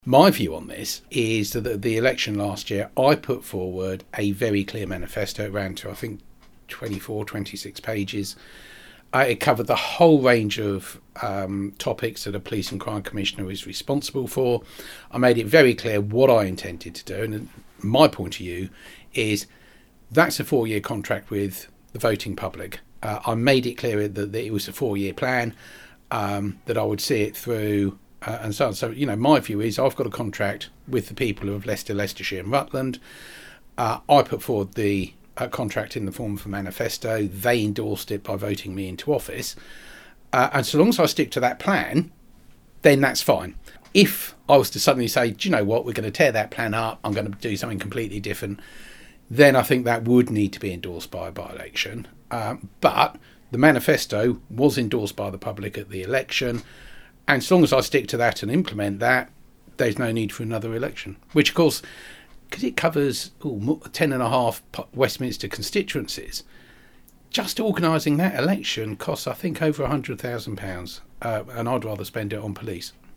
My view on this is that the election last year, I put forward a very clear manifesto. It ran to, I think, 24, 26 pages. It covered the whole range of topics that a police and crime commissioner is responsible for. I made it very clear what I intended to do. And my point of view is that's a 4-year contract with the voting public. I made it clear that it was a 4-year plan, that I would see it through and so on. So, my view is I've got a contract with the people of Leicester, Leicestershire and Rutland. I put forward the contract in the form of a manifesto. They endorsed it by voting me into office. And so long as I stick to that plan, then that's fine. If I was to suddenly say, do you know what, we're going to tear that plan up, I'm going to do something completely different, then I think that would need to be endorsed by a by-election. But the manifesto was endorsed by the public at the election. And as long as I stick to that and implement that, there's no need for another election. Which, of course, because it covers 10 and a half Westminster constituencies, just organising that election costs, I think, over £100,000. And I'd rather spend it on police.